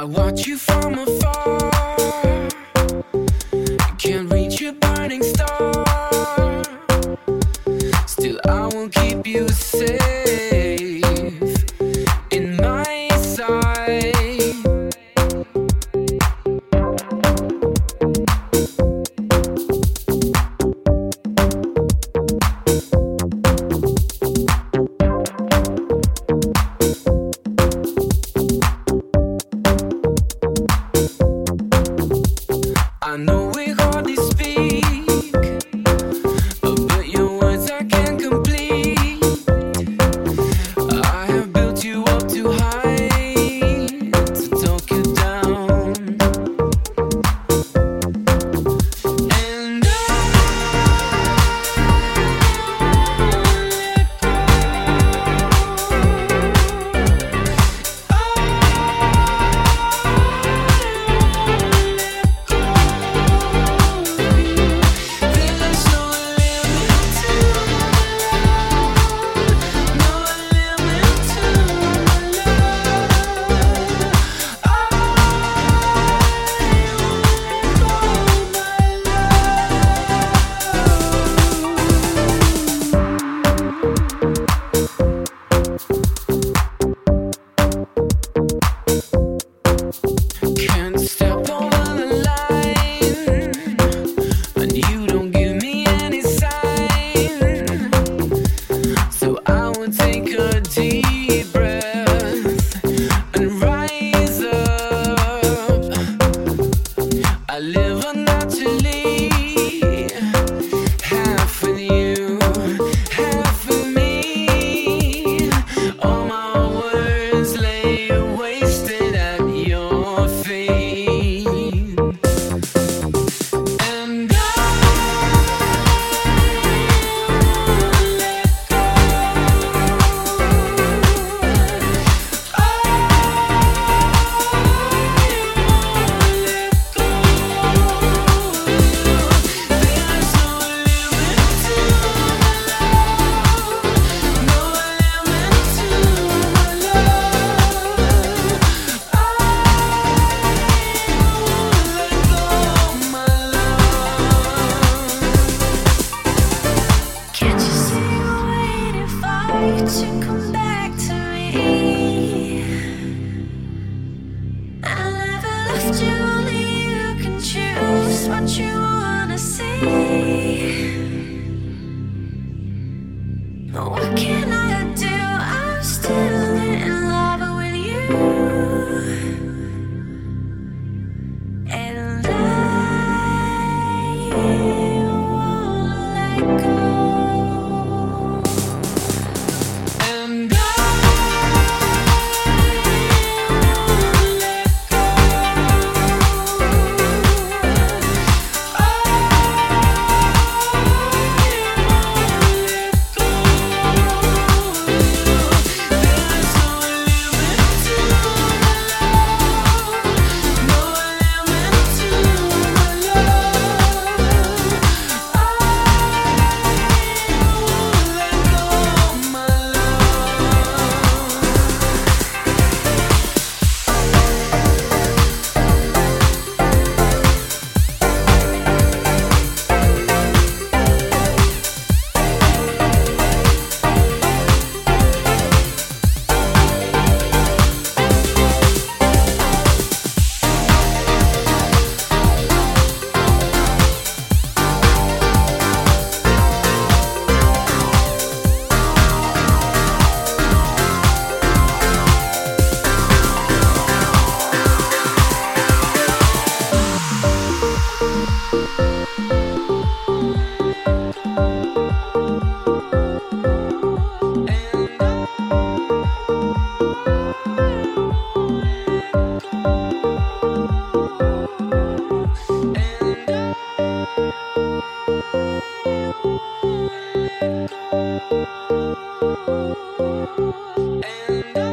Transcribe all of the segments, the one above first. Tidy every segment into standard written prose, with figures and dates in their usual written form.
I watch you from afar, can't reach your burning star. Still I will keep you safe in my sight. I know we hardly speak, but your words I can't complete. I have built you up too high to talk you down. And can't step over the line, and you don't give me any sign. So I will take a deep breath and rise up. I live unnaturally, half with you, half with me. All my words lay wasted at your feet. And Can't you see I'm waiting for you to come back to me? I never left you, only you can choose what you wanna see. What can I do? I'm still in love with you, and I won't let go.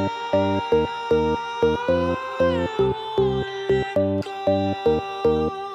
And